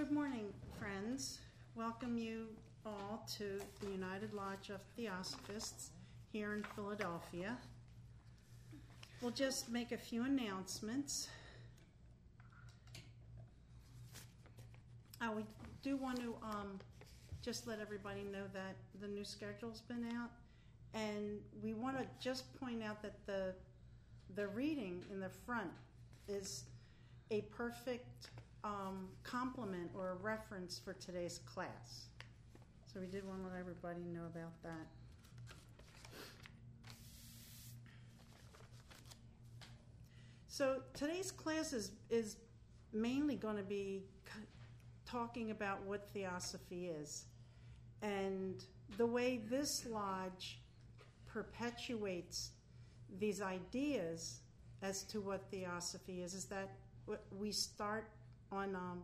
Good morning, friends. Welcome you all to the United Lodge of Theosophists here in Philadelphia. We'll just make a few announcements. We do want to just let everybody know that the new schedule's been out, and we want to just point out that the reading in the front is a perfect complement or a reference for today's class. So we did want to let everybody know about that. So today's class is mainly going to be talking about what Theosophy is. And the way this lodge perpetuates these ideas as to what Theosophy is that we start on,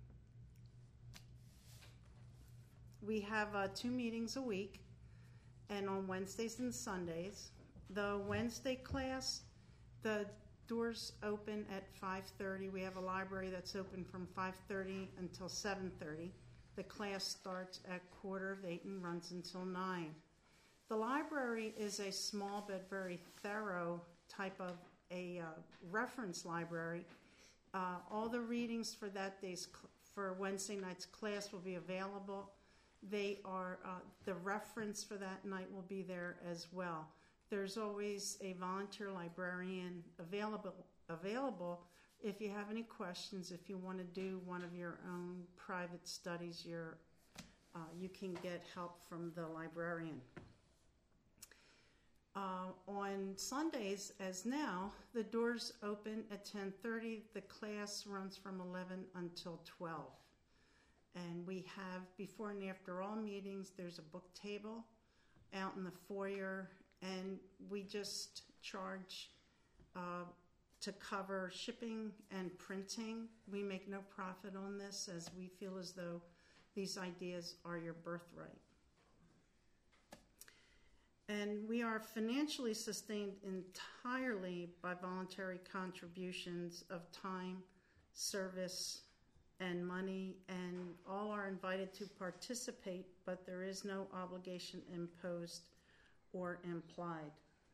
we have 2 meetings a week, and on Wednesdays and Sundays. The Wednesday class, the doors open at 5:30. We have a library that's open from 5:30 until 7:30. The class starts at 7:45 and runs until 9. The library is a small but very thorough type of a reference library. All the readings for for Wednesday night's class will be available. They are the reference for that night will be there as well. There's always a volunteer librarian available if you have any questions. If you want to do one of your own private studies, you can get help from the librarian. On Sundays, as now, the doors open at 10:30. The class runs from 11 until 12. And we have, before and after all meetings, there's a book table out in the foyer, and we just charge to cover shipping and printing. We make no profit on this, as we feel as though these ideas are your birthright. And we are financially sustained entirely by voluntary contributions of time, service, and money, and all are invited to participate, but there is no obligation imposed or implied.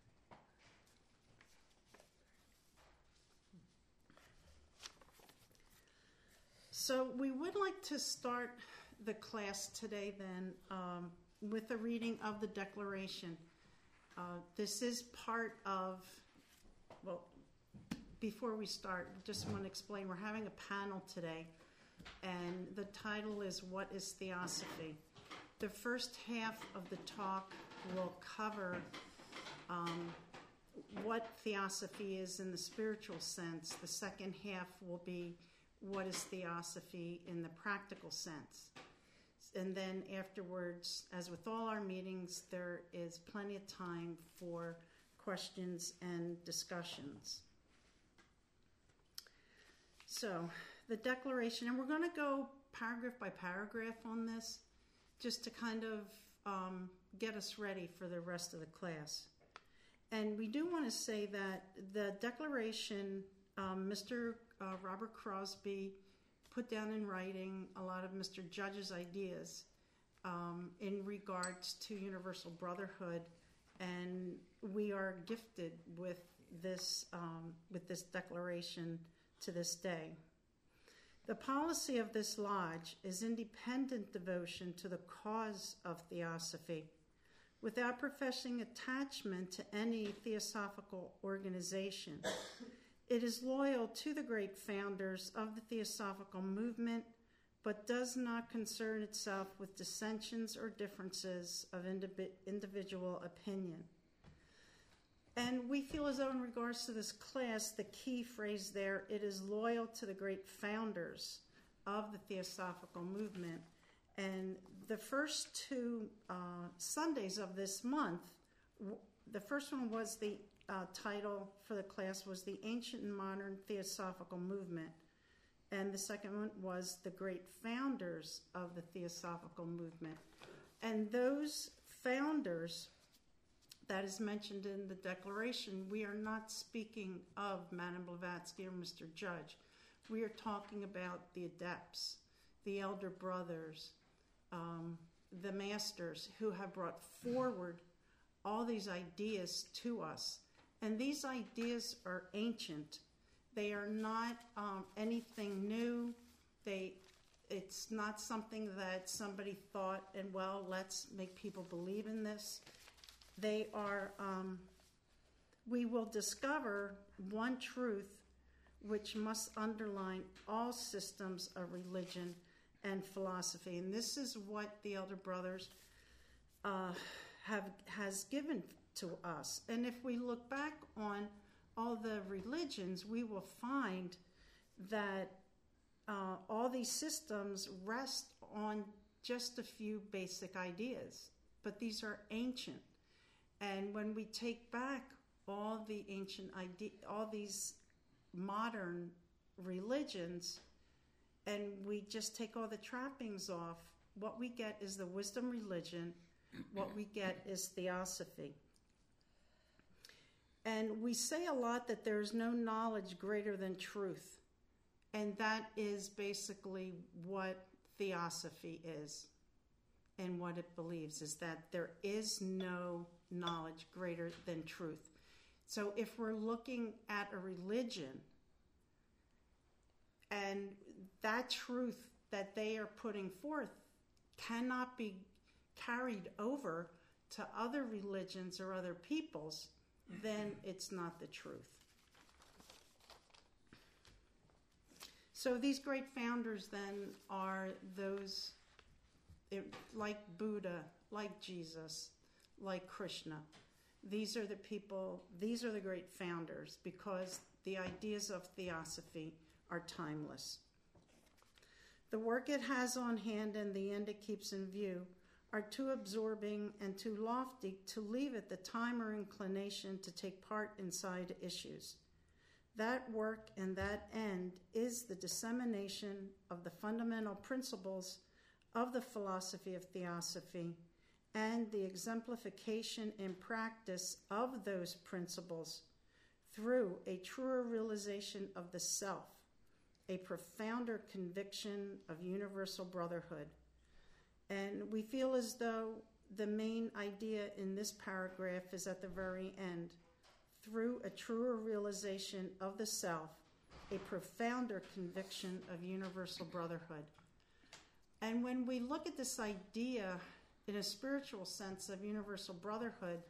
So we would like to start the class today then with a reading of the Declaration. This is part of, before we start, just want to explain, we're having a panel today, and the title is What is Theosophy? The first half of the talk will cover what Theosophy is in the spiritual sense. The second half will be what is Theosophy in the practical sense. And then afterwards, as with all our meetings, there is plenty of time for questions and discussions. So, the Declaration, and we're going to go paragraph by paragraph on this, just to kind of get us ready for the rest of the class. And we do want to say that the Declaration, Mr. Robert Crosby put down in writing a lot of Mr. Judge's ideas in regards to universal brotherhood, and we are gifted with this declaration to this day. The policy of this lodge is independent devotion to the cause of Theosophy, without professing attachment to any theosophical organization. It is loyal to the great founders of the Theosophical movement, but does not concern itself with dissensions or differences of individual opinion. And we feel as though in regards to this class, the key phrase there, it is loyal to the great founders of the Theosophical movement. And the first 2 Sundays of this month, the first one was the title for the class was The Ancient and Modern Theosophical Movement. And the second one was The Great Founders of the Theosophical Movement. And those founders that is mentioned in the Declaration, we are not speaking of Madame Blavatsky or Mr. Judge. We are talking about the adepts the elder brothers, the masters who have brought forward all these ideas to us. And these ideas are ancient. They are not anything new. It's not something that somebody thought, and well, let's make people believe in this. They are, we will discover one truth which must underline all systems of religion and philosophy. And this is what the Elder Brothers has given to us. And if we look back on all the religions, we will find that all these systems rest on just a few basic ideas, but these are ancient. And when we take back all the ancient ideas, all these modern religions, and we just take all the trappings off, what we get is the wisdom religion, what we get is theosophy. And we say a lot that there's no knowledge greater than truth. And that is basically what theosophy is and what it believes, is that there is no knowledge greater than truth. So if we're looking at a religion and that truth that they are putting forth cannot be carried over to other religions or other peoples, then it's not the truth. So these great founders then are those like Buddha, like Jesus, like Krishna. These are the people, these are the great founders, because the ideas of theosophy are timeless. The work it has on hand and the end it keeps in view are too absorbing and too lofty to leave it the time or inclination to take part in side issues. That work and that end is the dissemination of the fundamental principles of the philosophy of theosophy and the exemplification in practice of those principles through a truer realization of the self, a profounder conviction of universal brotherhood. And we feel as though the main idea in this paragraph is at the very end. Through a truer realization of the self, a profounder conviction of universal brotherhood. And when we look at this idea in a spiritual sense of universal brotherhood,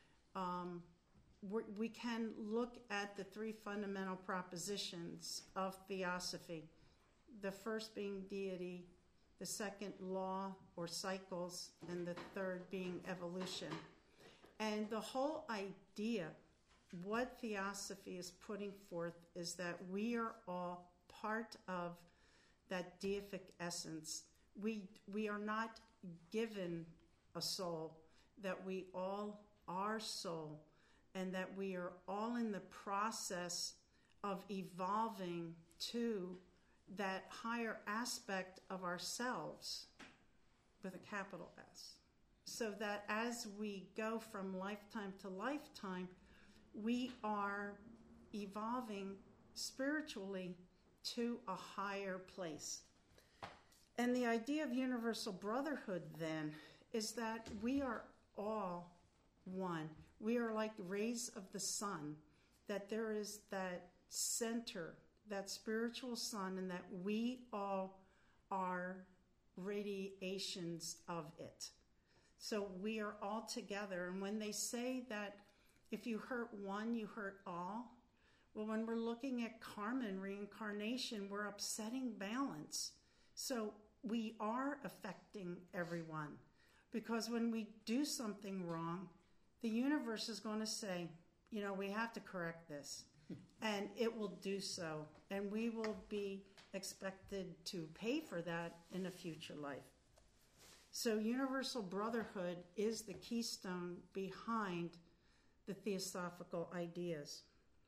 we can look at the three fundamental propositions of theosophy. The first being deity, the second law or cycles, and the third being evolution. And the whole idea, what theosophy is putting forth, is that we are all part of that deific essence. We are not given a soul, that we all are soul, and that we are all in the process of evolving to that higher aspect of ourselves with a capital S. So that as we go from lifetime to lifetime, we are evolving spiritually to a higher place. And the idea of universal brotherhood then is that we are all one. We are like rays of the sun, that there is that center, that spiritual sun, and that we all are radiations of it. So we are all together. And when they say that if you hurt one, you hurt all, well, when we're looking at karma and reincarnation, we're upsetting balance. So we are affecting everyone, because when we do something wrong, the universe is going to say, we have to correct this. And it will do so. And we will be expected to pay for that in a future life. So universal brotherhood is the keystone behind the theosophical ideas.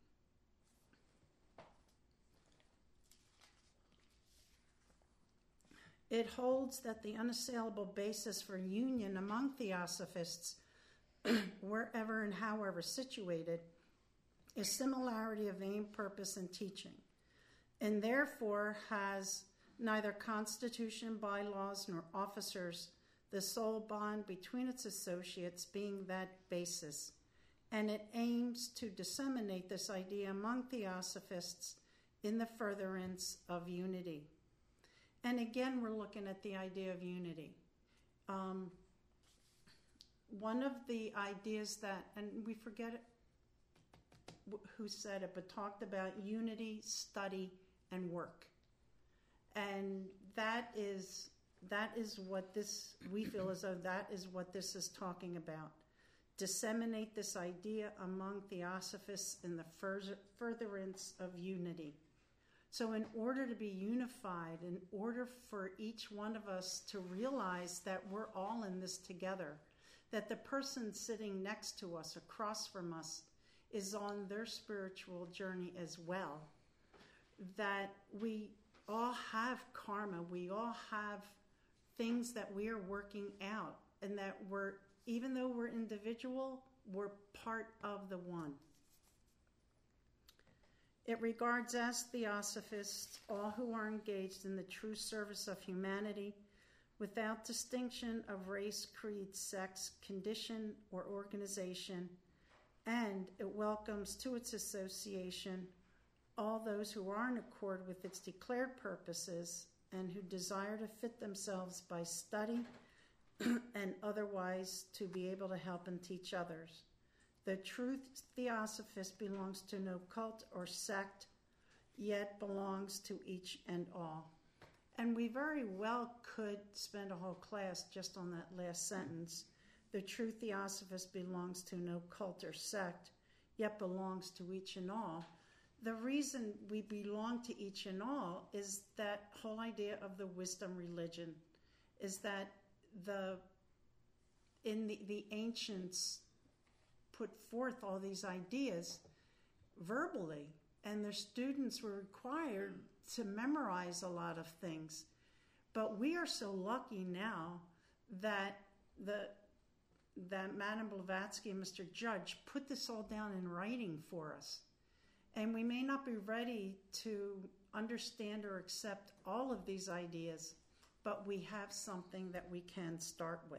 It holds that the unassailable basis for union among theosophists, wherever and however situated, is similarity of aim, purpose, and teaching, and therefore has neither constitution, bylaws, nor officers, the sole bond between its associates being that basis. And it aims to disseminate this idea among theosophists in the furtherance of unity. And again, we're looking at the idea of unity. One of the ideas that, and we forget who said it, but talked about unity, study, and work. And that is what this, we feel as though that is what this is talking about. Disseminate this idea among theosophists in the furtherance of unity. So in order to be unified, in order for each one of us to realize that we're all in this together, that the person sitting next to us, across from us, is on their spiritual journey as well, that we all have karma, we all have things that we are working out, and that we're, even though we're individual, we're part of the one. It regards as theosophists all who are engaged in the true service of humanity without distinction of race, creed, sex, condition, or organization, and it welcomes to its association all those who are in accord with its declared purposes and who desire to fit themselves by study and otherwise to be able to help and teach others. The true theosophist belongs to no cult or sect, yet belongs to each and all. And we very well could spend a whole class just on that last sentence. The true theosophist belongs to no cult or sect, yet belongs to each and all. The reason we belong to each and all is that whole idea of the wisdom religion, is that the ancients put forth all these ideas verbally, and their students were required to memorize a lot of things. But we are so lucky now that Madame Blavatsky and Mr. Judge put this all down in writing for us. And we may not be ready to understand or accept all of these ideas, but we have something that we can start with.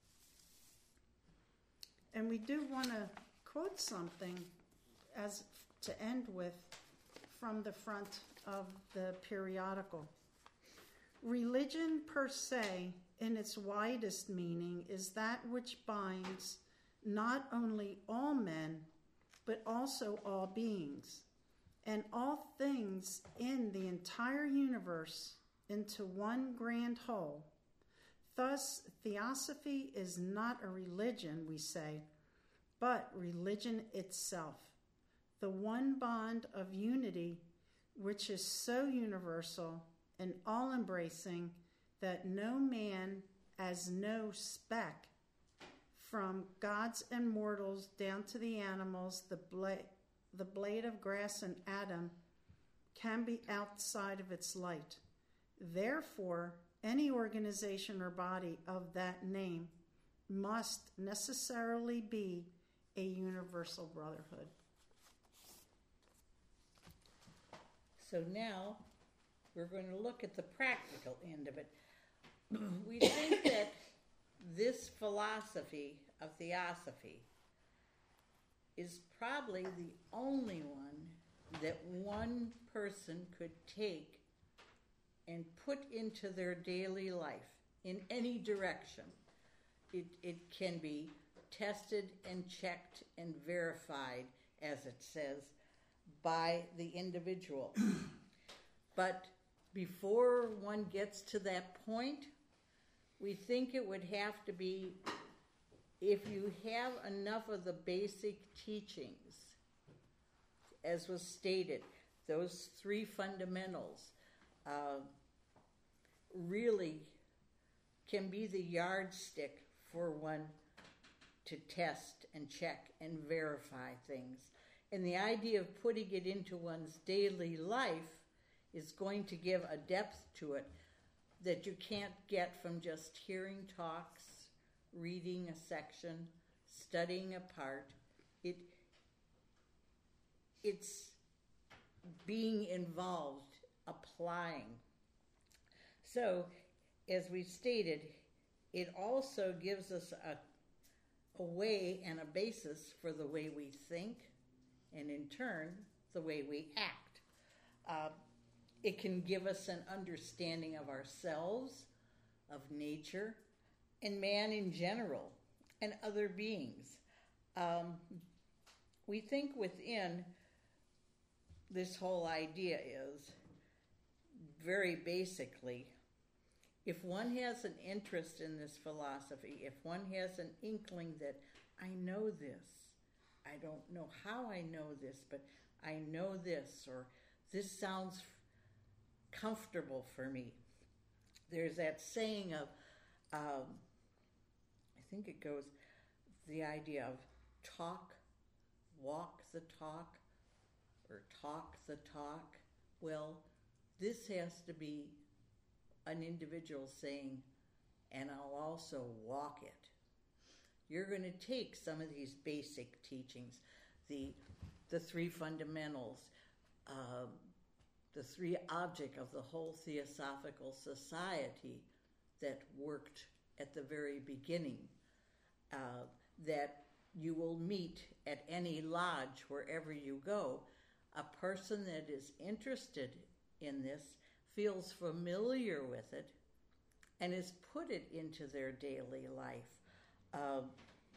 And we do want to quote something as to end with from the front of the periodical. Religion per se, in its widest meaning, is that which binds not only all men, but also all beings, and all things in the entire universe into one grand whole. Thus, theosophy is not a religion, we say, but religion itself, the one bond of unity which is so universal and all-embracing that no man, as no speck, from gods and mortals down to the animals, the blade of grass and atom, can be outside of its light. Therefore, any organization or body of that name must necessarily be a universal brotherhood. So now we're going to look at the practical end of it. We think that this philosophy of theosophy is probably the only one that one person could take and put into their daily life in any direction. It can be tested and checked and verified, as it says, by the individual. But before one gets to that point, we think it would have to be, if you have enough of the basic teachings, as was stated, those three fundamentals really can be the yardstick for one to test and check and verify things. And the idea of putting it into one's daily life is going to give a depth to it that you can't get from just hearing talks, reading a section, studying a part. It's being involved, applying. So, as we stated, it also gives us a way and a basis for the way we think, and in turn, the way we act. It can give us an understanding of ourselves, of nature, and man in general, and other beings. We think within this whole idea is, very basically, if one has an interest in this philosophy, if one has an inkling that I know this, I don't know how I know this, but I know this, or this sounds comfortable for me. There's that saying of, I think it goes, the idea of walk the talk, or talk the talk. Well, this has to be an individual saying, and I'll also walk it. You're going to take some of these basic teachings, the three fundamentals, the three object of the whole Theosophical Society that worked at the very beginning, that you will meet at any lodge wherever you go. A person that is interested in this feels familiar with it and has put it into their daily life.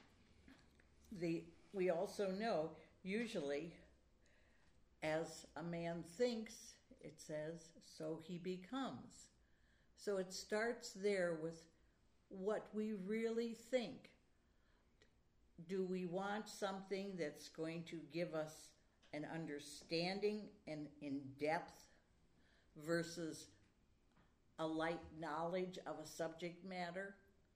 We also know, usually, as a man thinks, it says, so he becomes. So it starts there with what we really think. Do we want something that's going to give us an understanding and in depth versus a light knowledge of a subject matter?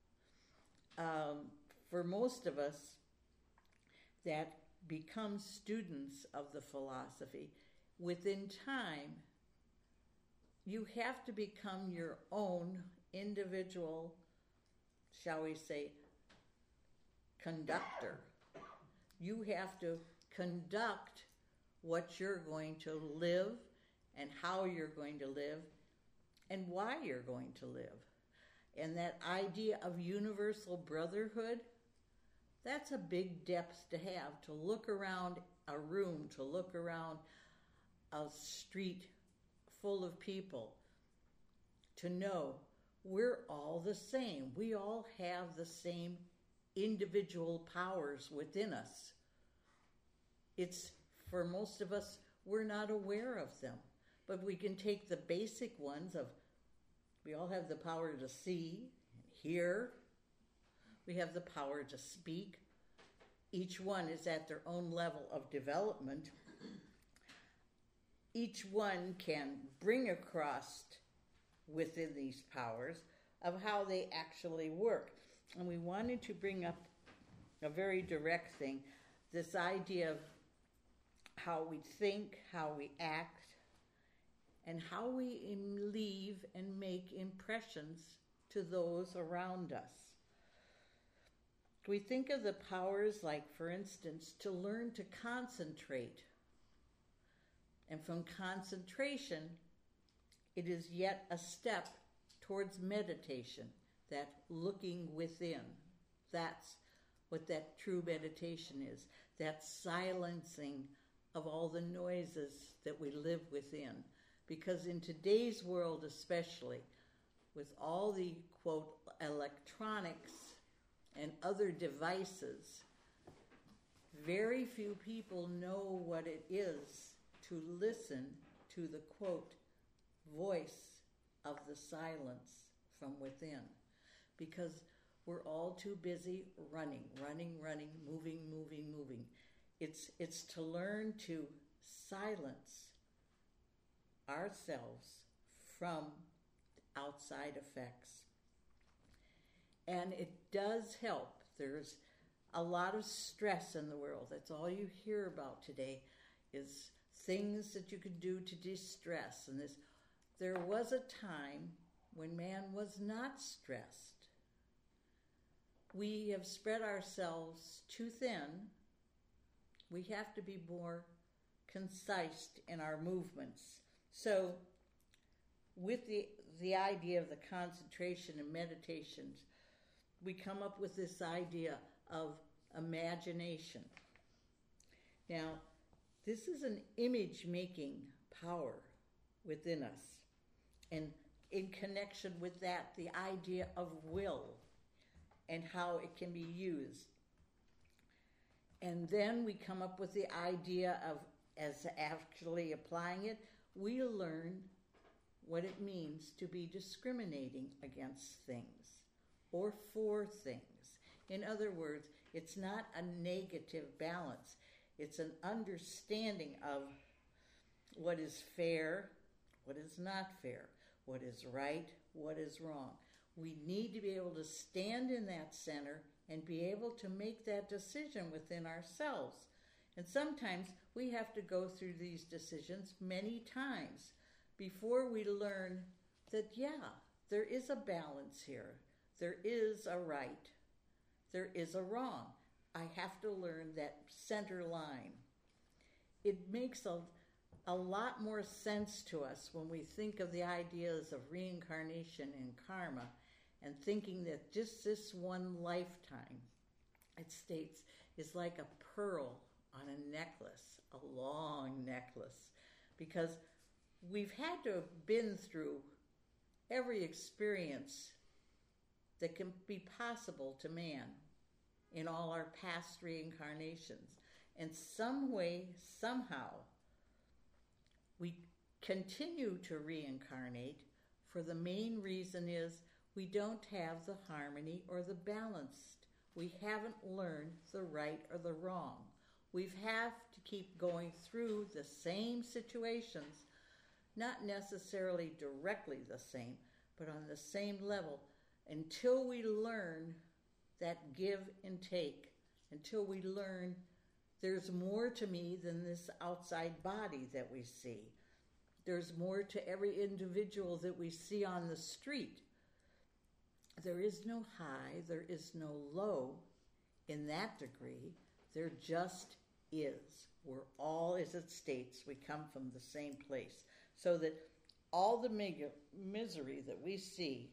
For most of us that become students of the philosophy, within time, you have to become your own individual, shall we say, conductor. You have to conduct what you're going to live and how you're going to live and why you're going to live. And that idea of universal brotherhood, that's a big depth to have, to look around a room, to look around a street full of people, to know we're all the same. We all have the same individual powers within us. It's, for most of us, we're not aware of them. But we can take the basic ones of, we all have the power to see and hear. We have the power to speak. Each one is at their own level of development. Each one can bring across within these powers of how they actually work. And we wanted to bring up a very direct thing, this idea of how we think, how we act, and how we leave and make impressions to those around us. We think of the powers like, for instance, to learn to concentrate. And from concentration, it is yet a step towards meditation, that looking within. That's what that true meditation is, that silencing of all the noises that we live within. Because in today's world especially, with all the, quote, electronics and other devices, very few people know what it is to listen to the, quote, voice of the silence from within. Because we're all too busy running, moving. It's to learn to silence ourselves from outside effects. And it does help. There's a lot of stress in the world. That's all you hear about today is things that you could do to de-stress. And there was a time when man was not stressed. We have spread ourselves too thin. We have to be more concise in our movements. So with the idea of the concentration and meditations, we come up with this idea of imagination. Now, this is an image-making power within us. And in connection with that, the idea of will and how it can be used. And then we come up with the idea of, as actually applying it, we learn what it means to be discriminating against things or for things. In other words, it's not a negative balance. It's an understanding of what is fair, what is not fair, what is right, what is wrong. We need to be able to stand in that center and be able to make that decision within ourselves. And sometimes we have to go through these decisions many times before we learn that, yeah, there is a balance here. There is a right. There is a wrong. I have to learn that center line. It makes a lot more sense to us when we think of the ideas of reincarnation and karma, and thinking that just this one lifetime, it states, is like a pearl on a necklace, a long necklace, because we've had to have been through every experience that can be possible to man in all our past reincarnations. And some way, somehow, we continue to reincarnate for the main reason is we don't have the harmony or the balance. We haven't learned the right or the wrong. We have to keep going through the same situations, not necessarily directly the same, but on the same level, until we learn that give and take, until we learn there's more to me than this outside body that we see. There's more to every individual that we see on the street. There is no high, there is no low in that degree. There just is. We're all, as it states, we come from the same place. So that all the misery that we see,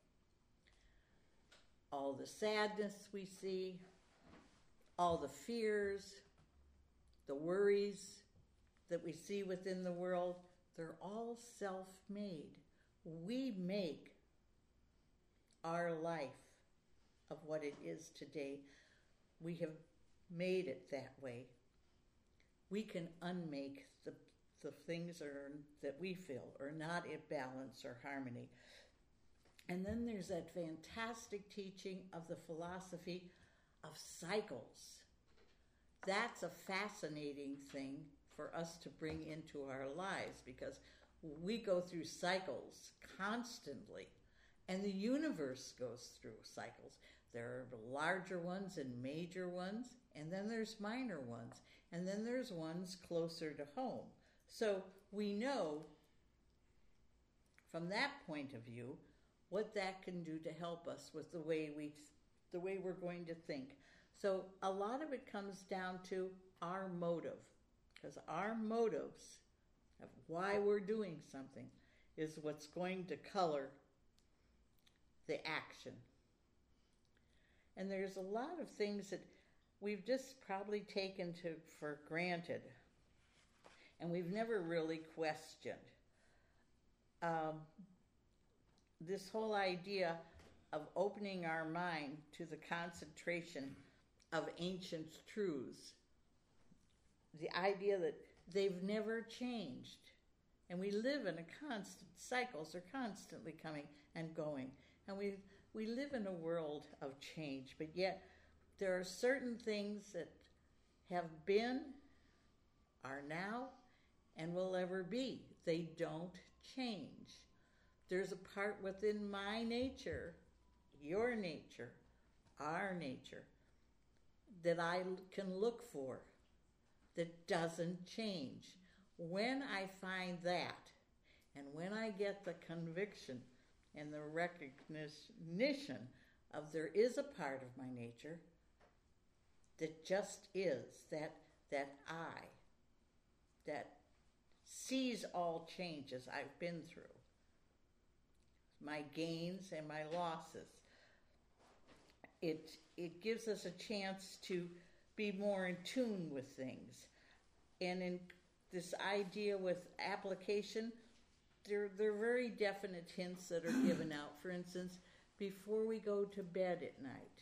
all the sadness we see, all the fears, the worries that we see within the world, they're all self-made. We make our life of what it is today. We have made it that way. We can unmake the things that we feel are not in balance or harmony. And then there's that fantastic teaching of the philosophy of cycles. That's a fascinating thing for us to bring into our lives, because we go through cycles constantly, and the universe goes through cycles. There are larger ones and major ones, and then there's minor ones, and then there's ones closer to home. So we know from that point of view what that can do to help us with the way we're going to think. So a lot of it comes down to our motive, because our motives of why we're doing something is what's going to color the action. And there's a lot of things that we've just probably taken for granted, and we've never really questioned. This whole idea of opening our mind to the concentration of ancient truths, the idea that they've never changed, and we live in a constant, cycles are constantly coming and going, and we live in a world of change, but yet there are certain things that have been, are now, and will ever be. They don't change. There's a part within my nature, your nature, our nature, that I can look for that doesn't change. When I find that, and when I get the conviction and the recognition of there is a part of my nature that just is, that I, that sees all changes I've been through, my gains and my losses. It gives us a chance to be more in tune with things. And in this idea with application, there are very definite hints that are given out. For instance, before we go to bed at night,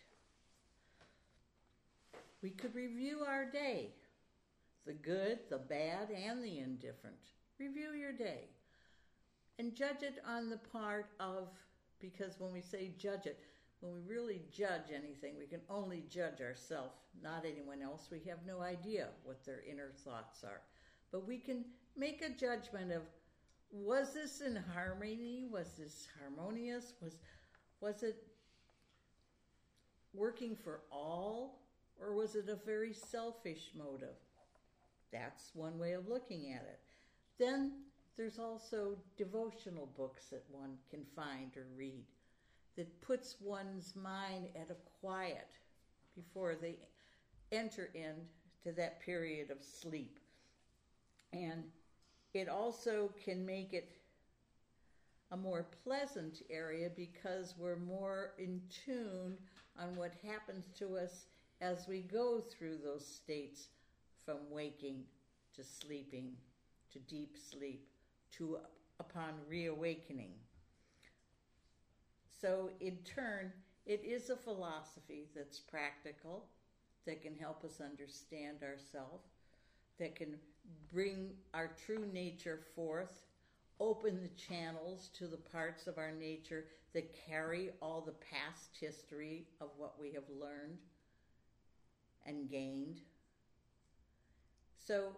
we could review our day, the good, the bad, and the indifferent. Review your day and judge it on the part of, because when we say judge it, when we really judge anything, we can only judge ourselves, not anyone else. We have no idea what their inner thoughts are. But we can make a judgment of, was this in harmony? Was this harmonious? Was it working for all? Or was it a very selfish motive? That's one way of looking at it. Then there's also devotional books that one can find or read that puts one's mind at a quiet before they enter into that period of sleep. And it also can make it a more pleasant area because we're more in tune on what happens to us as we go through those states from waking to sleeping to deep sleep to upon reawakening. So in turn, it is a philosophy that's practical, that can help us understand ourselves, that can bring our true nature forth, open the channels to the parts of our nature that carry all the past history of what we have learned and gained. So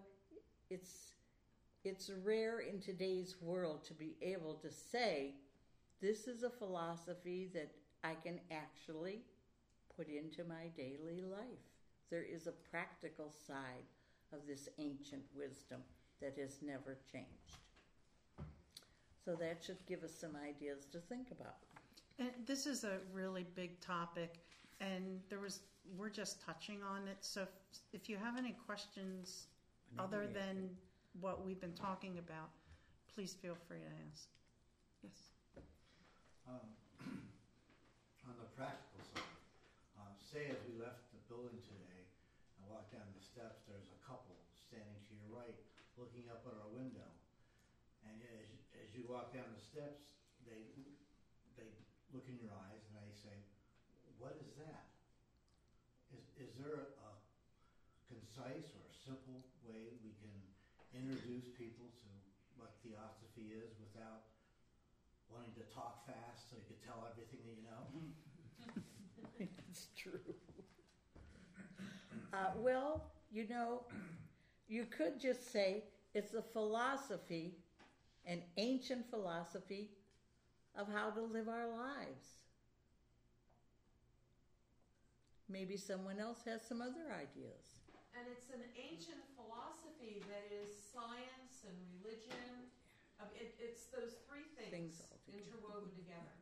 it's rare in today's world to be able to say, this is a philosophy that I can actually put into my daily life. There is a practical side of this ancient wisdom that has never changed. So that should give us some ideas to think about. And this is a really big topic, and we're just touching on it. So if you have any questions other than what we've been talking about, please feel free to ask. Yes. On the practical side, say as we left the building today and walked down the steps, there's a couple standing to your right looking up at our window. And as you walk down the steps, they look in your eyes and they say, what is that? Is there a concise or a simple way we can introduce people to what theosophy is without wanting to talk fast so you can tell everything that you know? It's true. Well, you could just say it's a philosophy, an ancient philosophy of how to live our lives. Maybe someone else has some other ideas. And it's an ancient philosophy that is science and religion. It's those three things all together. interwoven together.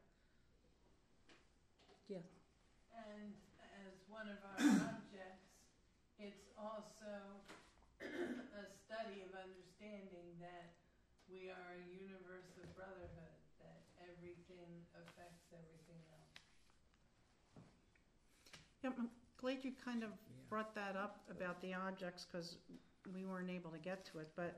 Yes. And as one of our objects, it's also a study of understanding that we are a universe of brotherhood, that everything affects everything else. Yep, I'm glad you kind of brought that up about the objects because we weren't able to get to it. But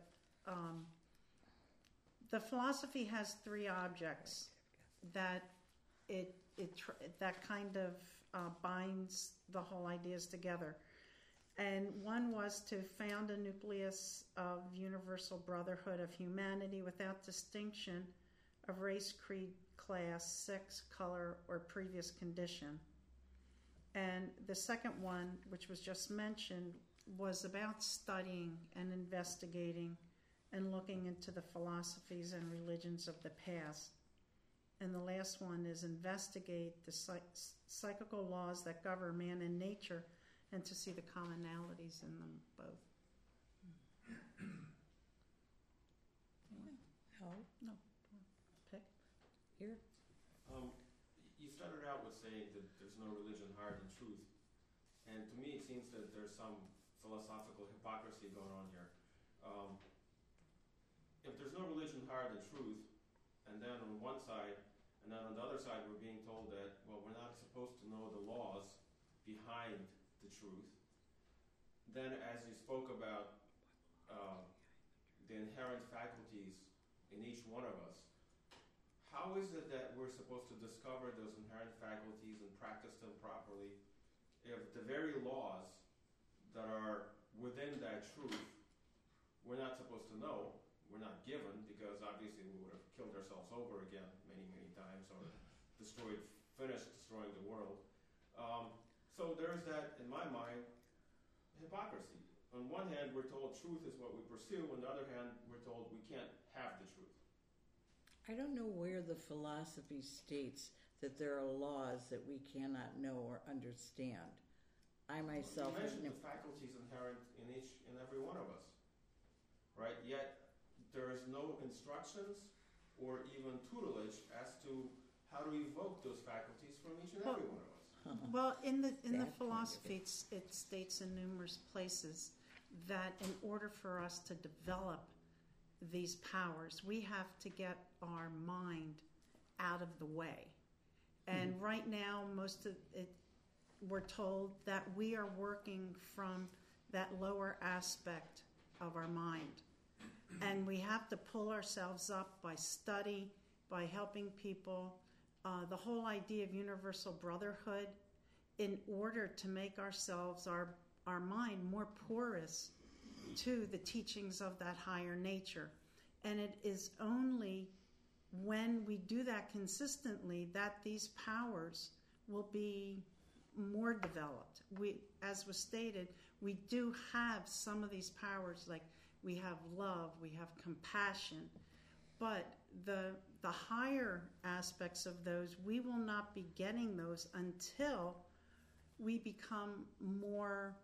the philosophy has three objects that that kind of binds the whole ideas together. And one was to found a nucleus of universal brotherhood of humanity without distinction of race, creed, class, sex, color, or previous condition. And the second one, which was just mentioned, was about studying and investigating and looking into the philosophies and religions of the past. And the last one is investigate the psychical laws that govern man and nature and to see the commonalities in them both. No. Pick. Here. You started out with saying that there's no religion higher than truth. And to me, it seems that there's some philosophical hypocrisy going on here. If there's no religion higher than truth, and then on one side, And then on the other side, we're being told that, well, we're not supposed to know the laws behind the truth. Then, as you spoke about the inherent faculties in each one of us, how is it that we're supposed to discover those inherent faculties and practice them properly if the very laws that are within that truth we're not supposed to know, we're not given, because obviously we would have killed ourselves over again many, many times, or finished destroying the world. So there's that, in my mind, hypocrisy. On one hand, we're told truth is what we pursue. On the other hand, we're told we can't have the truth. I don't know where the philosophy states that there are laws that we cannot know or understand. I myself You mentioned the faculties inherent in each and every one of us, right? Yet there is no instructions or even tutelage as to how to evoke those faculties from each and every one of us. Well, in the That philosophy, it states in numerous places that in order for us to develop these powers, we have to get our mind out of the way. And right now, most of it, we're told that we are working from that lower aspect of our mind. And we have to pull ourselves up by study, by helping people. The whole idea of universal brotherhood, in order to make ourselves, our mind more porous to the teachings of that higher nature. And it is only when we do that consistently that these powers will be more developed. As was stated, we do have some of these powers, like we have love, we have compassion, but the higher aspects of those, we will not be getting those until we become more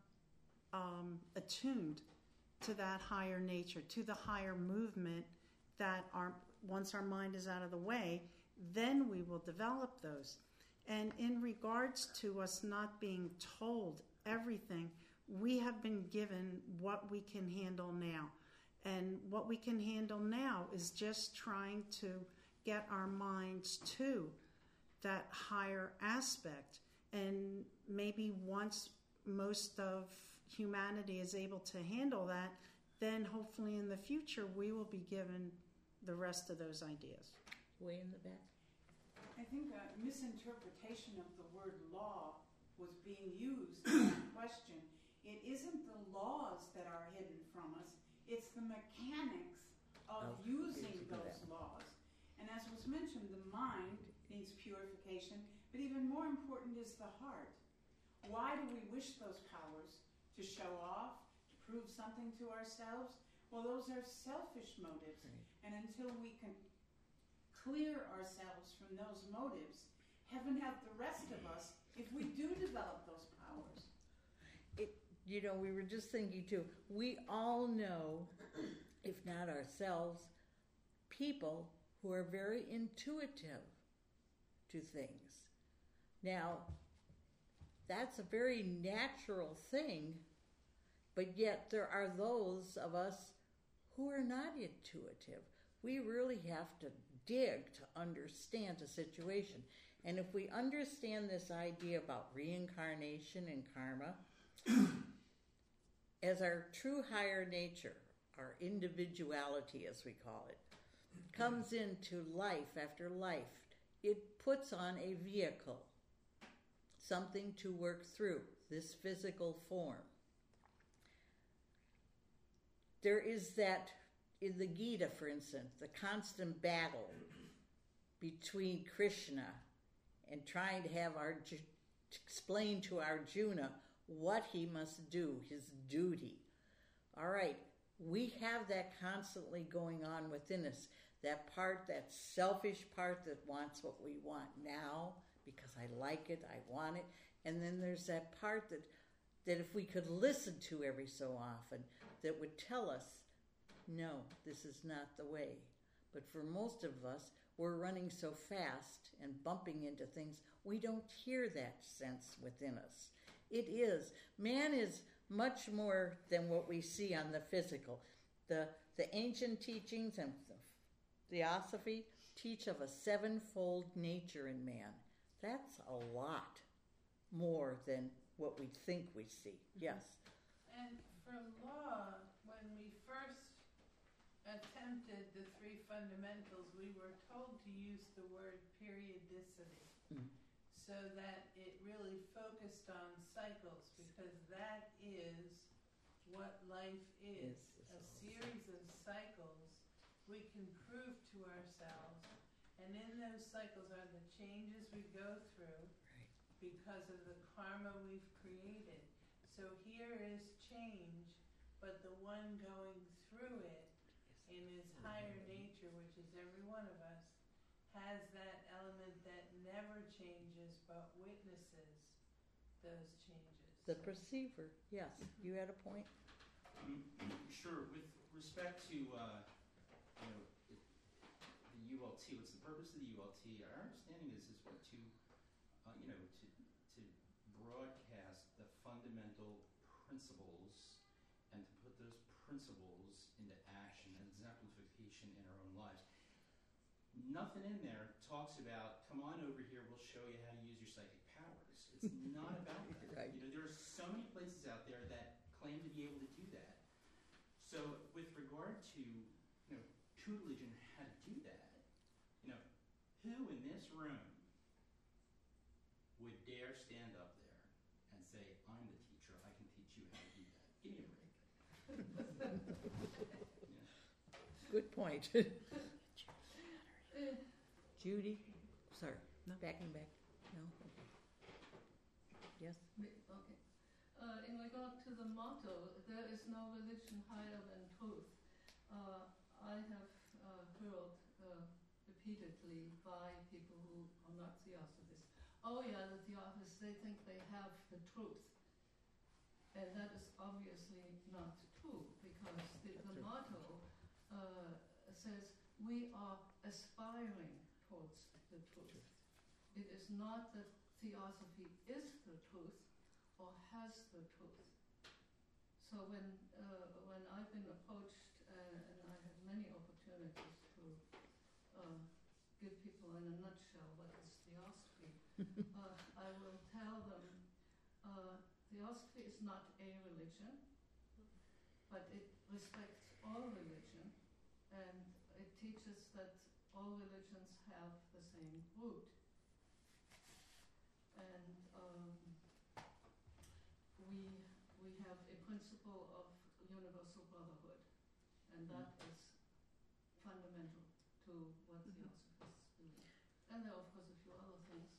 attuned to that higher nature, to the higher movement that once our mind is out of the way, then we will develop those. And in regards to us not being told everything, we have been given what we can handle now. And what we can handle now is just trying to get our minds to that higher aspect. And maybe once most of humanity is able to handle that, then hopefully in the future we will be given the rest of those ideas. Way in the back. I think a misinterpretation of the word law was being used in that question. It isn't the laws that are hidden from us, it's the mechanics of using those laws. And as was mentioned, the mind needs purification, but even more important is the heart. Why do we wish those powers? To show off? To prove something to ourselves? Well, those are selfish motives. Right. And until we can clear ourselves from those motives, heaven help the rest of us if we do develop those powers. We were just thinking too, we all know, if not ourselves, people who are very intuitive to things. Now, that's a very natural thing, but yet there are those of us who are not intuitive. We really have to dig to understand a situation. And if we understand this idea about reincarnation and karma, as our true higher nature, our individuality as we call it, comes into life after life, it puts on a vehicle, something to work through, this physical form. There is that, in the Gita, for instance, the constant battle between Krishna and trying to have explain to Arjuna what he must do, his duty. All right, we have that constantly going on within us, that part, that selfish part that wants what we want now because I like it, I want it. And then there's that part that if we could listen to every so often, that would tell us, no, this is not the way. But for most of us, we're running so fast and bumping into things, we don't hear that sense within us. It is. Man is much more than what we see on the physical. The ancient teachings and theosophy teach of a sevenfold nature in man. That's a lot more than what we think we see. Yes. And for law, when we first attempted the three fundamentals, we were told to use the word periodicity, so that it really focused on cycles, because that is what life is. A series of cycles we can prove to ourselves, and in those cycles are the changes we go through because of the karma we've created. So here is change, but the one going through it in his higher nature, which is every one of us, has that element that never changes but witnesses those changes. The perceiver. Yes. You had a point? Sure. With respect to the ULT, what's the purpose of the ULT? Our understanding is what to broadcast the fundamental principles and to put those principles into action and exemplification in our own lives. Nothing in there talks about, come on over here, we'll show you how to use your psychic powers. It's not about that. Right. There are so many places out there that claim to be able to do that. So with regard to tutelage and how to do that, who in this room would dare stand up there and say, I'm the teacher, I can teach you how to do that? Give me a break. Good point. Judy? Sorry. No. Backing back. No? Okay. Yes? Okay. In regard to the motto, there is no religion higher than truth. I have heard repeatedly by people who are not theosophists, oh yeah, the theosophists, they think they have the truth. And that is obviously not true, because the motto says we are aspiring towards the truth. It is not that theosophy is the truth or has the truth. So when I've been approached, and I have many opportunities to give people in a nutshell what is theosophy, I will tell them theosophy is not a religion, but it respects all religion, and it teaches that all religions have the same root. And we have a principle of universal brotherhood, and that is fundamental to what theosophists believe. And there are, of course, a few other things.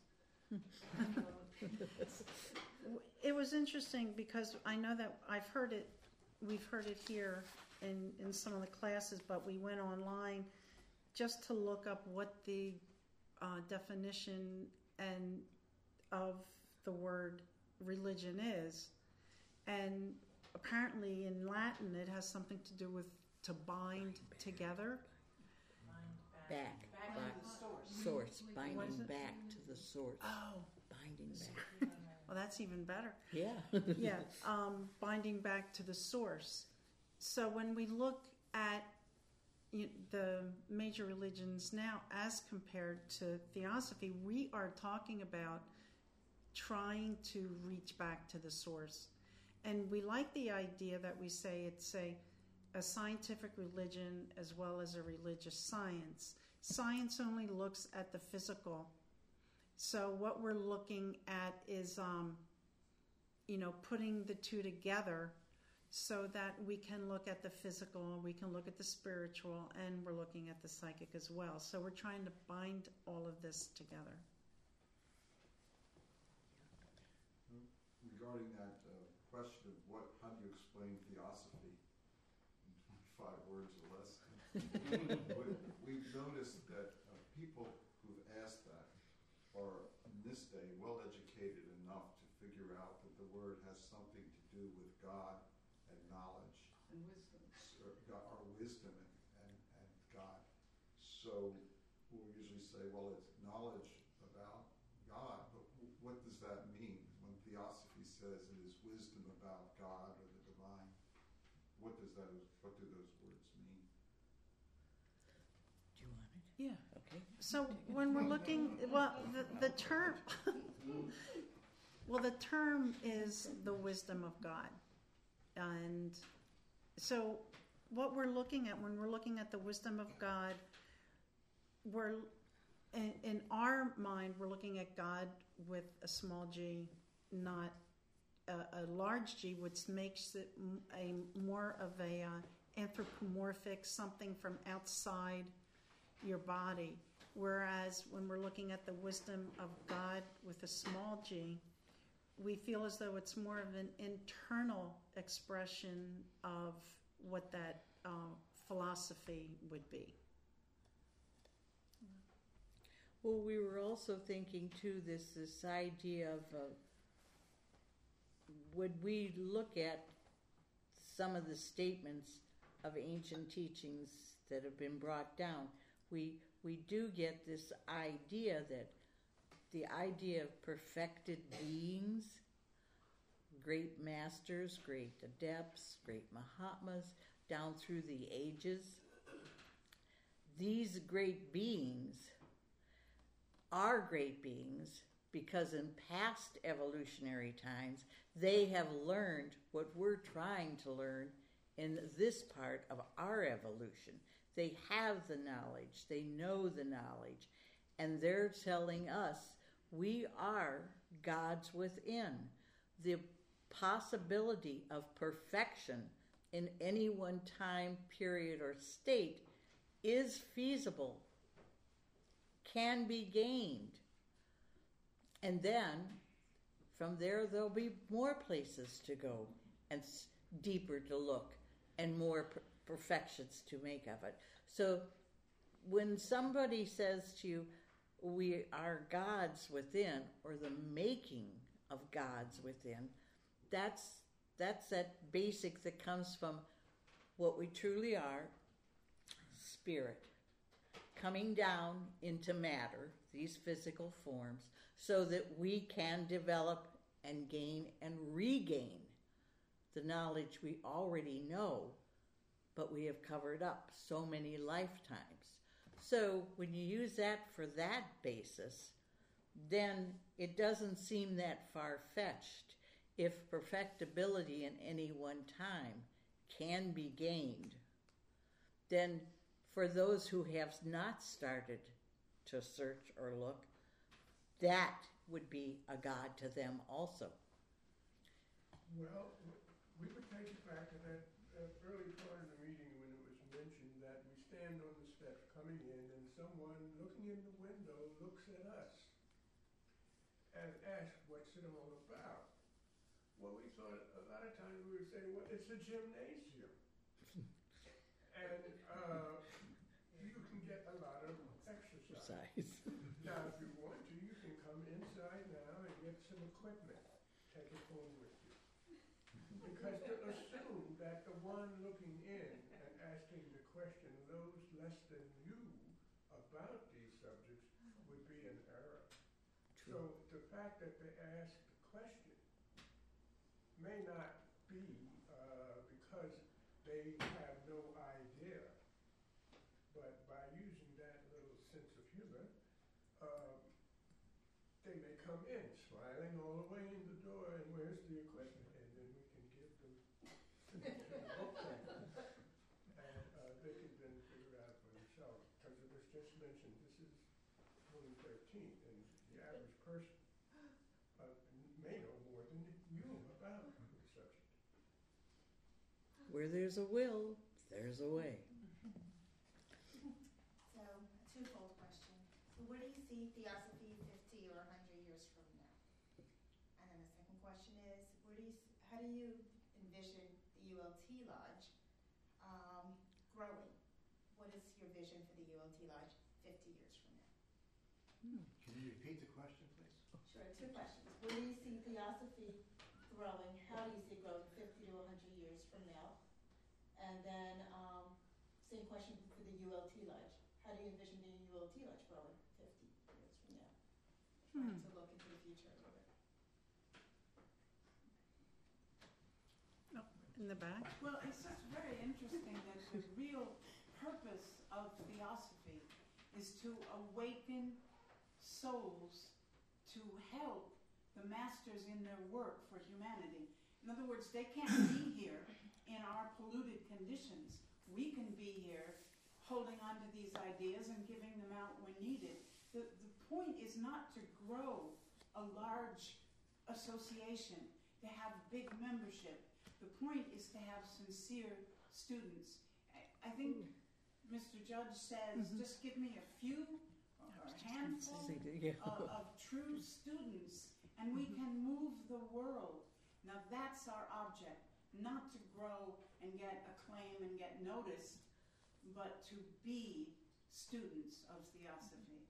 It was interesting because I know that we've heard it here in some of the classes, but we went online just to look up what the definition of the word religion is. And apparently in Latin it has something to do with to bind together. Back. Back to the source. Source. What Binding is it? back to the source. Oh, Binding back. well, that's even better. Yeah. Yeah, binding back to the source. So when we look at the major religions now as compared to theosophy, we are talking about trying to reach back to the source. And we like the idea that we say it's a scientific religion as well as a religious science. Science only looks at the physical. So what we're looking at is, putting the two together so that we can look at the physical, we can look at the spiritual, and we're looking at the psychic as well. So we're trying to bind all of this together. Regarding that question of how do you explain theosophy in 5 words or less, we've noticed that people who've asked that are, in this day, well educated enough to figure out that the word has something to do with God and knowledge. And wisdom. Or wisdom and God. So we'll usually say, well, it's knowledge about God, but what does that mean when theosophy says it is wisdom about God or the divine? What do those words mean? Do you want it? Yeah, okay. So when we're looking, well, the term, well, the term is the wisdom of God. And so what we're looking at when we're looking at the wisdom of God, we're, in our mind, we're looking at God with a small g, not a large G, which makes it a more of a anthropomorphic, something from outside your body. Whereas when we're looking at the wisdom of God with a small g, we feel as though it's more of an internal expression of what that philosophy would be. Well, we were also thinking too, this idea of would we look at some of the statements of ancient teachings that have been brought down, we do get this idea that the idea of perfected beings, great masters, great adepts, great Mahatmas, down through the ages, these great beings are great beings because in past evolutionary times, they have learned what we're trying to learn in this part of our evolution. They have the knowledge, they know the knowledge, and they're telling us we are gods within. The possibility of perfection in any one time, period, or state is feasible, can be gained. And then from there, there'll be more places to go and deeper to look and more perfections to make of it. So when somebody says to you, we are gods within, or the making of gods within, that's that basic that comes from what we truly are, spirit, coming down into matter, these physical forms, so that we can develop and gain and regain the knowledge we already know, but we have covered up so many lifetimes. So when you use that for that basis, then it doesn't seem that far-fetched if perfectibility in any one time can be gained. Then for those who have not started to search or look, that would be a God to them also. Well, we would take it back to that early part of the meeting when it was mentioned that we stand on the steps coming in and someone looking in the window looks at us and asks, what's it all about? Well, we thought a lot of times we would say, well, it's a gymnasium. And you can get a lot of exercise. Now, if you want to, you can come inside now and get some equipment. Take it home with you. Because to assume that the one looking in and asking the question knows less than you about these subjects would be an error. True. So the fact that they ask the question may not be because they have no idea, but by using that little sense of humor, they may come in smiling all the way in the door, and where's the equipment? And then we can give them and they can then figure out for themselves. Because it was just mentioned, this is 2013, and the average person may know more than you about the subject. Where there's a will, there's a way. So, a twofold question. So where do you see theosophy 50 or 100 years from now? And then the second question is, how do you envision the ULT Lodge growing? What is your vision for the ULT Lodge 50 years from now? Can you repeat the question, please? Sure, two questions. Where do you see theosophy growing? How do you see it growing 50 to 100 years from now? And then, same question for the ULT Lodge. How do you envision the ULT Lodge growing 50 years from now? Trying to look into the future a little bit. Oh, in the back? Well, it's just very interesting that the real purpose of theosophy is to awaken souls to help the masters in their work for humanity. In other words, they can't be here in our polluted conditions. We can be here holding on to these ideas and giving them out when needed. The point is not to grow a large association, to have big membership. The point is to have sincere students. I think Mr. Judge says, just give me a few or a handful of true students and we can move the world. Now that's our object, not to grow and get acclaim and get noticed, but to be students of Theosophy.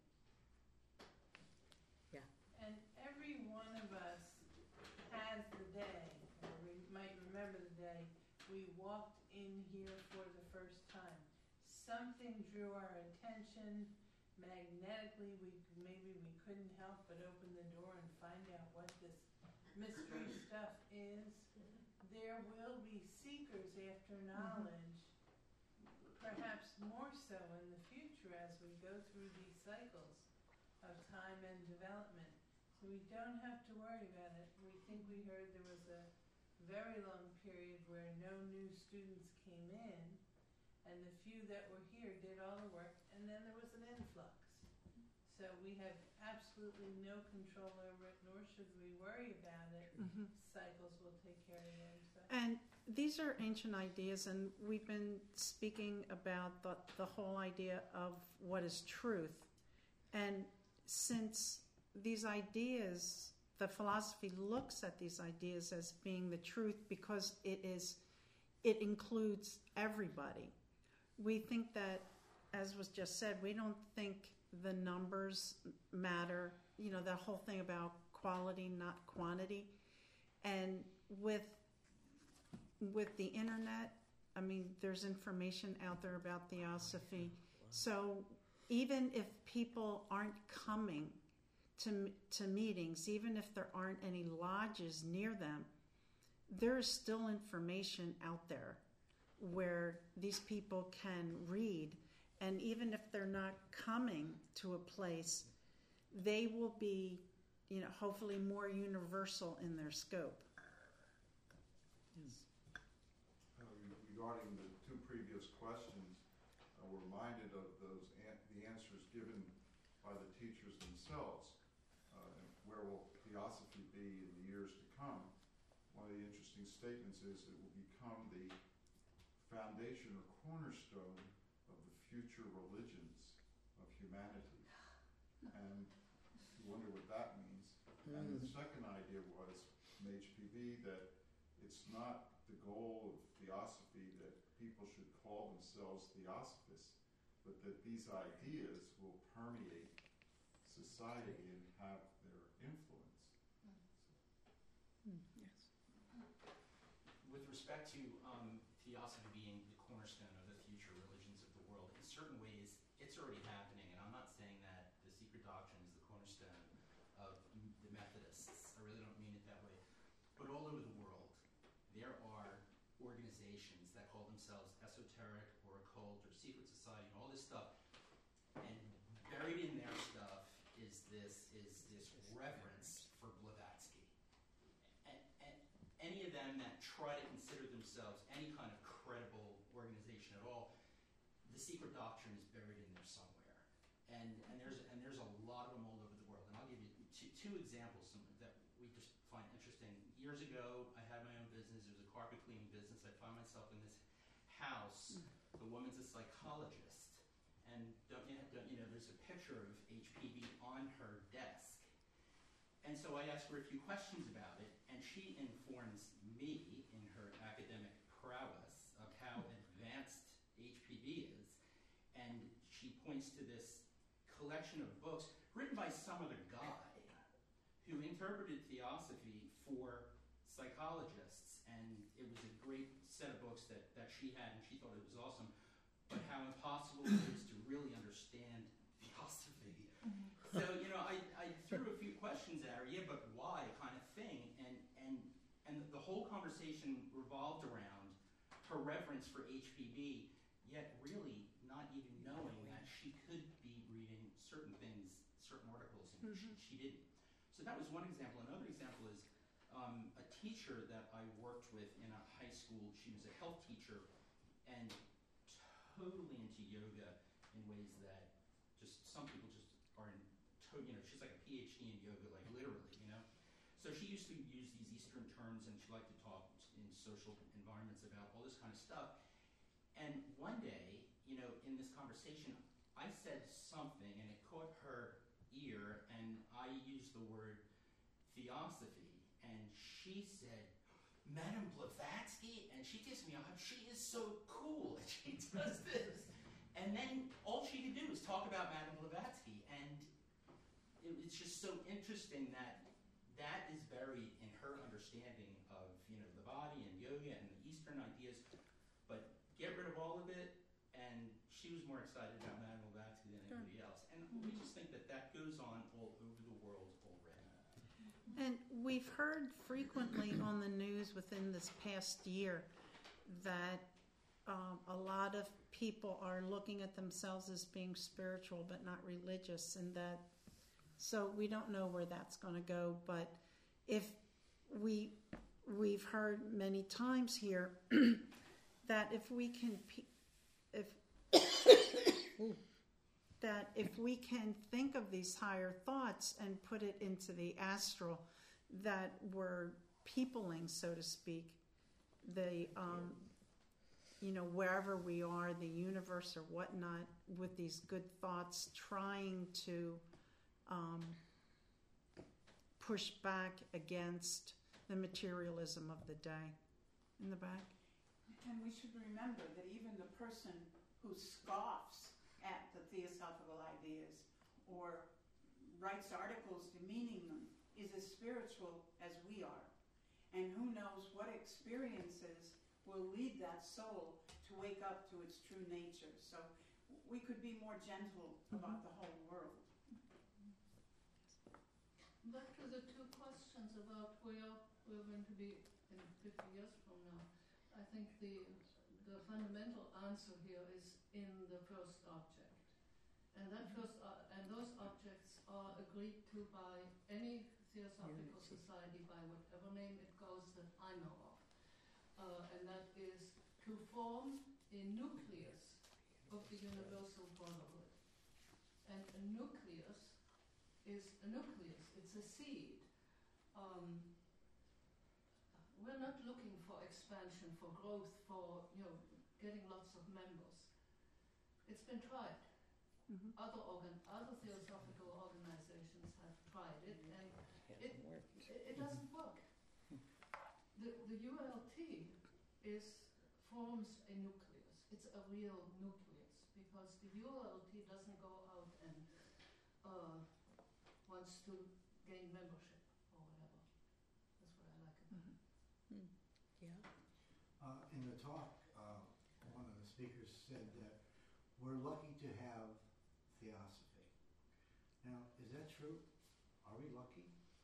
Yeah. And every one of us has the day, or we might remember the day, we walked in here for the first time. Something drew our attention magnetically. Maybe we couldn't help but open the door and find out what this mystery stuff is. There will be seekers after knowledge, perhaps more so in the future as we go through these cycles of time and development. So we don't have to worry about it. We think we heard there was a very long period where no new students came in, and the few that were here did all the work, and then there was an influx. So we have absolutely no control over it, nor should we worry about it. Cycles will take care of themselves. And these are ancient ideas, and we've been speaking about the whole idea of what is truth. And since these ideas, the philosophy looks at these ideas as being the truth because it includes everybody. We think that, as was just said, we don't think the numbers matter. You know, that whole thing about quality, not quantity. And with the internet, I mean, there's information out there about Theosophy. So even if people aren't coming to meetings, even if there aren't any lodges near them, there is still information out there where these people can read. And even if they're not coming to a place, they will be, you know, hopefully more universal in their scope. Regarding the two previous questions, we're reminded of the answers given by the teachers themselves. Where will Theosophy be in the years to come? One of the interesting statements is it will become the foundation or cornerstone of the future religions of humanity. And you wonder what that means. And the second idea was from HPB that it's not the goal of Theosophy that people should call themselves Theosophists, but that these ideas will permeate society and have their influence. Yes. With respect to Theosophy being the cornerstone of the future religions of the world, in certain ways, it's already happening. And I'm not saying that the secret doctrine is the cornerstone of the Methodists. I really don't mean it that way. But all over the world, there are organizations that call themselves esoteric or occult or secret society and all this stuff. And buried in their stuff is this reverence for Blavatsky. And any of them that try to consider themselves any kind of credible organization at all, the secret doctrine is buried in there somewhere. And there's a lot of them all over the world. And I'll give you two examples that we just find interesting. Years ago, I had my own business. It was a carpet cleaning business. I found myself in this house. The woman's a psychologist. And don't you know, there's a picture of HPB on her desk. And so I asked her a few questions about it, and she informs me in her academic prowess of how advanced HPB is. And she points to this collection of books written by some other guy who interpreted Theosophy for psychologists. And it was a great set of books that she had, and she thought it was awesome. But how impossible it is to really understand Theosophy. So, you know, I threw a few questions at her, yeah, but why kind of thing. And the whole conversation revolved around her reverence for HPB, yet really not even knowing that she could be reading certain things, certain articles, and she didn't. So that was one example. Another example is a teacher that I worked with in a high school. She was a health teacher and totally into yoga in ways that just some people just are in, she's like a PhD in yoga, like literally, So she used to use these Eastern terms, and she liked to talk in social environments about all this kind of stuff. And one day, in this conversation, I said something, and it caught her ear, and I used the word theosophy, and she said, Madame Blavatsky, and she gives me a hug. She is so cool, and she does this. And then all she could do was talk about Madame Blavatsky, and it's just so interesting that that is buried in her understanding of, the body and yoga and the Eastern ideas. But get rid of all of it, and she was more excited about Madame Blavatsky than anybody else. And we just think that that goes on all over the world already. And we've heard frequently on the news within this past year that a lot of people are looking at themselves as being spiritual but not religious, and that, so we don't know where that's going to go. But if we've heard many times here that if we can think of these higher thoughts and put it into the astral, that we're peopling, so to speak, the wherever we are, the universe or whatnot, with these good thoughts, trying to push back against the materialism of the day. In the back. And we should remember that even the person who scoffs at the theosophical ideas or writes articles demeaning them is as spiritual as we are. And who knows what experiences will lead that soul to wake up to its true nature. So we could be more gentle about the whole world. Back to the two questions about where we're going to be in 50 years from now. I think the fundamental answer here is in the first object. And that and those objects are agreed to by any theosophical society by whatever name it goes that I know of. And that is to form a nucleus of the universal brotherhood. And a nucleus is a nucleus. It's a seed. We're not looking for expansion, for growth, for getting lots of members. It's been tried. Mm-hmm. Other theosophical organizations have tried it, and it doesn't work. The ULT forms a nucleus. It's a real nucleus, because the ULT doesn't go out and wants to gain membership or whatever. That's what I like about it. In the talk, one of the speakers said that we're lucky to have theosophy. Now, is that true? Are we lucky?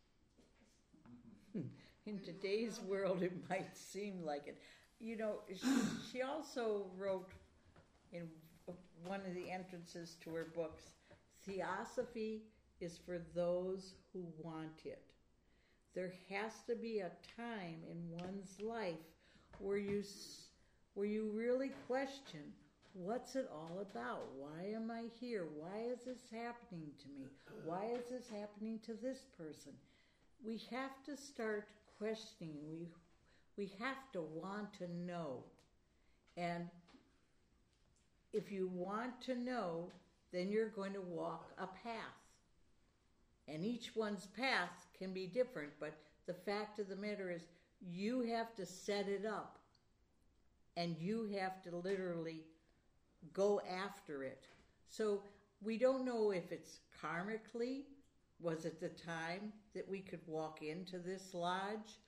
In today's world, it might seem like it. She also wrote in one of the entrances to her books, theosophy is for those who want it. There has to be a time in one's life where you really question, what's it all about? Why am I here? Why is this happening to me? Why is this happening to this person? We have to start questioning. We have to want to know. And if you want to know, then you're going to walk a path. And each one's path can be different, but the fact of the matter is you have to set it up. And you have to literally go after it. So we don't know if it's karmically. Was it the time that we could walk into this lodge?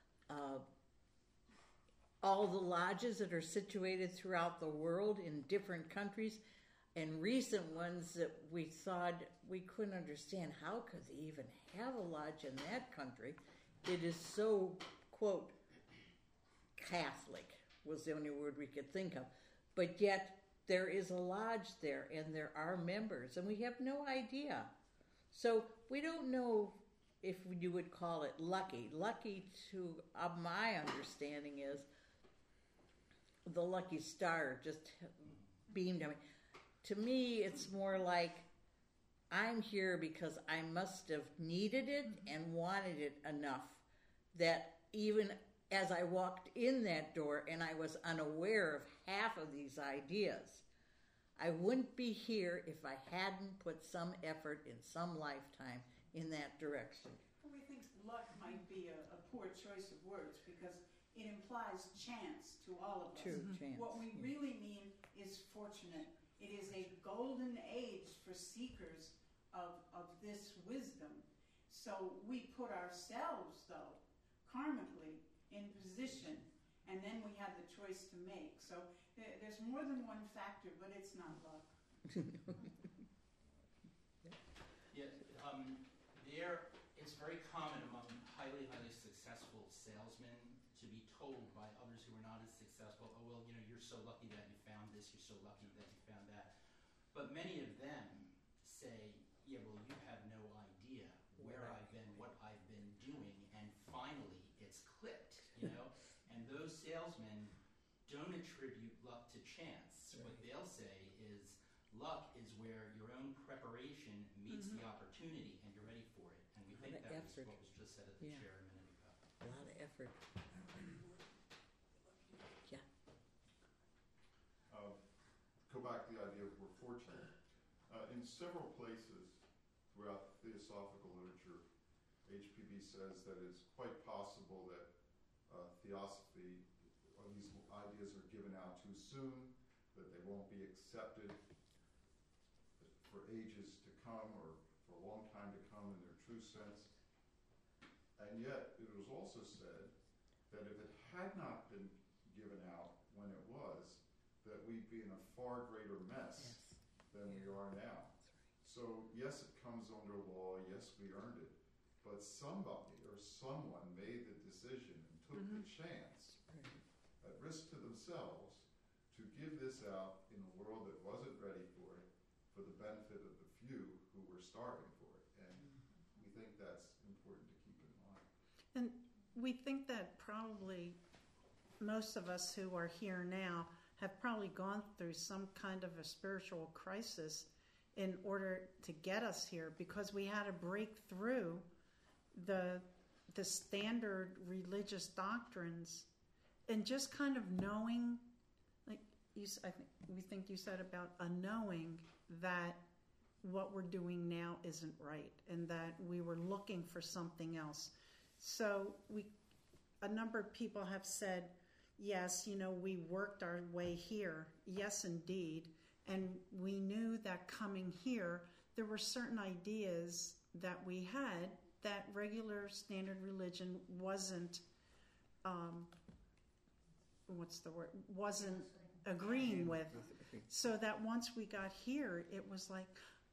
All the lodges that are situated throughout the world in different countries, and recent ones that we thought we couldn't understand. How could they even have a lodge in that country? It is so, quote, Catholic was the only word we could think of. But yet there is a lodge there and there are members, and we have no idea. So we don't know if you would call it lucky. Lucky, to my understanding, is the lucky star just beamed on me. To me, it's more like I'm here because I must have needed it and wanted it enough that even as I walked in that door and I was unaware of half of these ideas, I wouldn't be here if I hadn't put some effort in some lifetime in that direction. We think luck might be a poor choice of words because it implies chance to all of us. True, chance. What we really mean is fortunate. It is a golden age for seekers of this wisdom. So we put ourselves, though, karmically in position, and then we have the choice to make. So there's more than one factor, but it's not luck. There, it's very common among highly successful salesmen to be told by others who are not as successful, oh, well, you know, you're so lucky that you found this, you're so lucky that you found that. But many of them say, yeah, well, you have no idea where I've been, what I've been doing, and finally it's clicked, you know? And those salesmen don't attribute luck to chance. What they'll say is luck is where your own preparation meets the opportunity and you're ready for it. And we think that was what was just said at the chair a minute ago. A lot of effort. Yeah. Go back to the idea of we're fortunate. In several places throughout the theosophical literature, HPB says that it's quite possible that theosophy, or these ideas are given out too soon, that they won't be accepted for ages to come or for a long time to come in their true sense. And yet, it was also said that if it had not been given out when it was, that we'd be in a far greater mess than we are now. So, yes, it comes under law, yes, we earned it, but somebody or someone made the decision and took the chance, at risk to themselves, to give this out in a world that wasn't ready for it, for the benefit of the few who were starving for it. And we think that's important to keep in mind. And we think that probably most of us who are here now have probably gone through some kind of a spiritual crisis in order to get us here, because we had to break through the standard religious doctrines and just kind of knowing, like we think you said about a knowing that what we're doing now isn't right and that we were looking for something else. So a number of people have said, yes, you know, we worked our way here. Yes, indeed. And we knew that coming here, there were certain ideas that we had that regular standard religion wasn't, wasn't agreeing with. So that once we got here, it was like,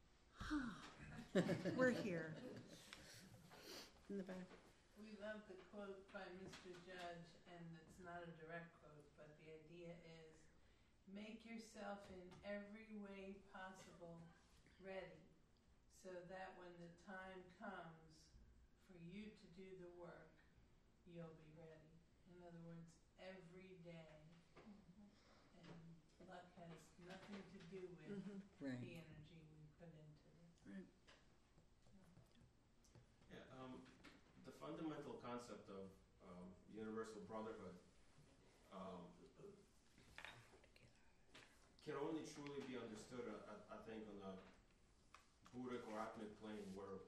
we're here. In the back. We love the quote by Mr. Judge, and it's not a direct quote, but the idea is, make yourself in every way possible ready, so that when the time comes for you to do the work, you'll be ready. In other words, every day. And luck has nothing to do with Right. the energy we put into this. Right. Yeah, the fundamental concept of universal brotherhood can only truly be understood, I think, on a Buddhic or Atmic plane where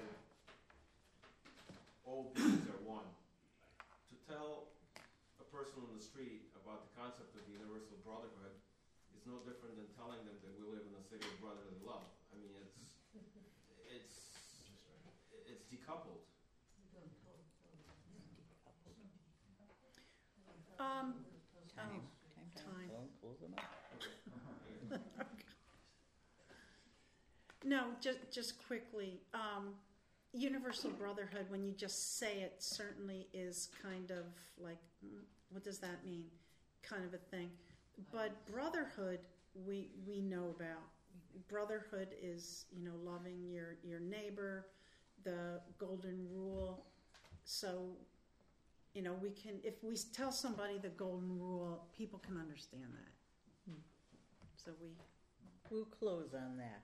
all beings are one. To tell a person on the street about the concept of the universal brotherhood is no different than telling them that we live in a city of brotherly love. I mean, it's decoupled. Time. Close them up. No, just quickly. Universal brotherhood, when you just say it, certainly is kind of like, what does that mean? Kind of a thing. But brotherhood we know about. Brotherhood is, you know, loving your neighbor, the golden rule. So, you know, we can, if we tell somebody the golden rule, people can understand that. So We'll close on that.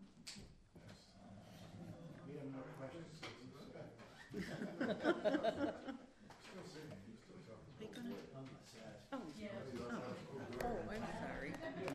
We have no questions.